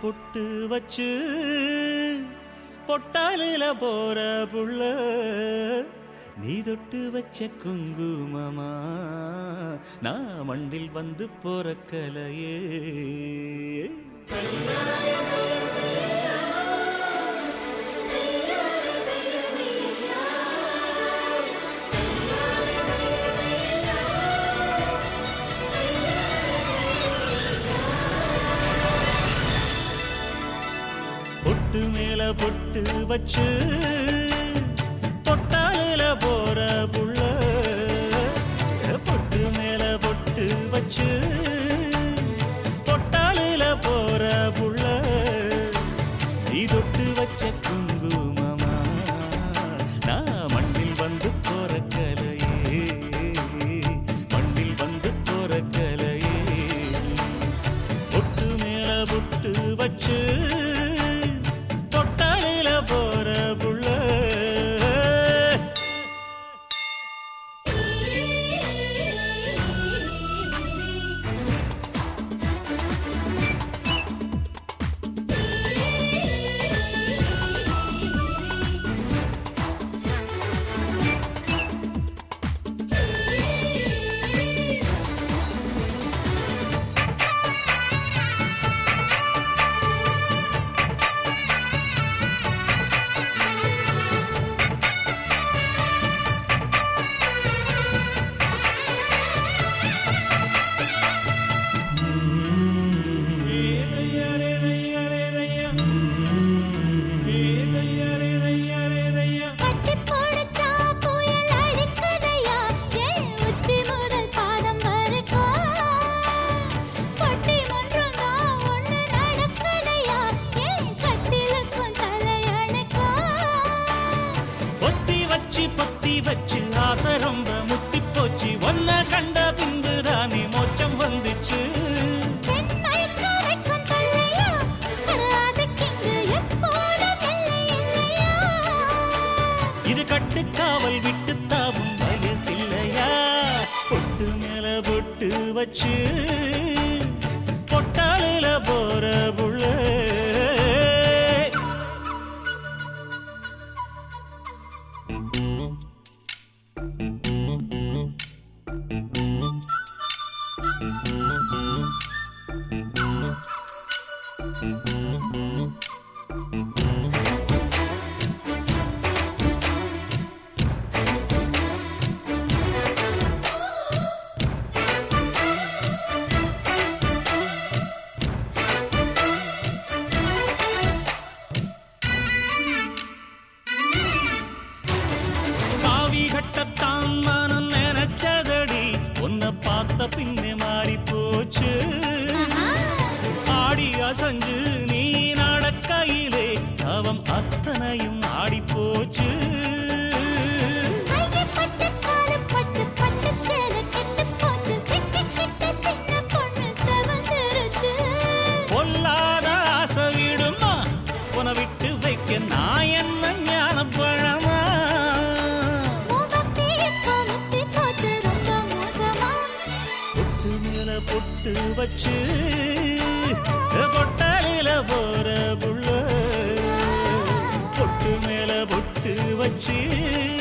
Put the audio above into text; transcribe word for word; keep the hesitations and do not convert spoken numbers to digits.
பொட்டு வச்சு பொட்டாலில போற புள்ள நீ தொட்டு வச்ச குங்குமமா நான் மண்டில் வந்து போறக்கலையே பொட்டு மேல பொட்டு வச்சு பொட்டாலில போற புள்ள பொட்டு மேல பொட்டு வச்சு பொட்டாலில போற புள்ள நீ தொட்டு வச்ச குங்குமமா நான் மண்ணில் வந்து போற கலையே மண்ணில் வந்து போற கலையே பொட்டு மேல பொட்டு வச்சு போற புள்ள பொத்தி வச்சு ஆசை ரொம்ப முத்தி போச்சு ஒன்ன கண்ட பின்புதானே மோச்சம் வந்துச்சு இது கட்டுக்காவல் விட்டு தாவும் வயசில்லையா பொட்டு மேல பொட்டு வச்சு பொட்டாலில போற புள்ள கட்டத்தான் மனம் நினைச்சதடி உன்னை பார்த்த பின்னே மாறி போச்சு ஆடி அசஞ்சு நீ நடக்கையிலே அவம் அத்தனையும் ஆடி போச்சு பொல்லாத ஆசை விடுமா உன விட்டு வைக்க நான் என்ன ஞான பழமா பொட்டு வச்சு பொட்டாலில போற புள்ள பொட்டு மேல பொட்டு வச்சு